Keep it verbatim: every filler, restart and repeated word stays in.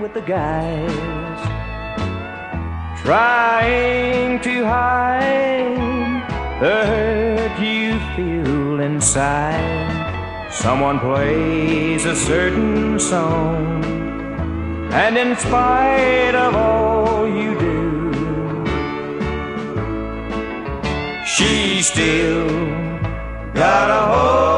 with the guys, trying to hide the hurt you feel inside. Someone plays a certain song, and in spite of all you do, she still got a hold